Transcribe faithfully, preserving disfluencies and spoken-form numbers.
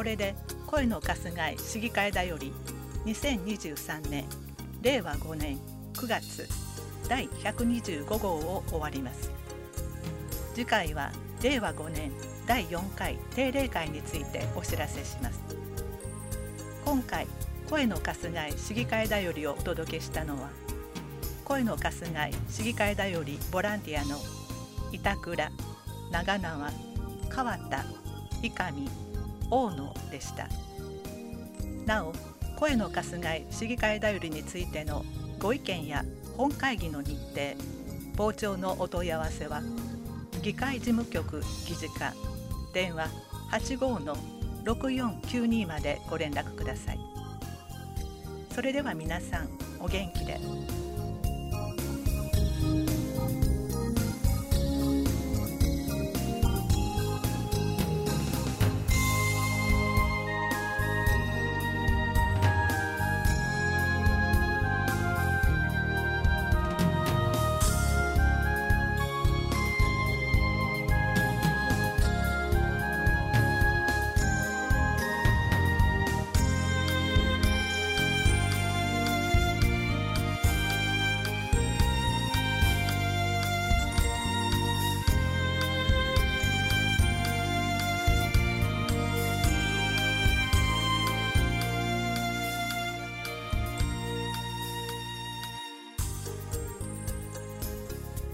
れで声のかすがい市議会だよりにせんにじゅうさんねんれいわごねんくがつだいひゃくにじゅうごごうを終わります。次回はれいわごねんだいよんかい定例会についてお知らせします。今回声のかすがい市議会だよりをお届けしたのは、声のかすがい市議会だよりボランティアの板倉、長縄、川田、伊上、大野でした。なお、声のかすがい市議会だよりについてのご意見や本会議の日程、傍聴のお問い合わせは、議会事務局議事課電話 はちごーのろくよんきゅうに までご連絡ください。それでは皆さんお元気で。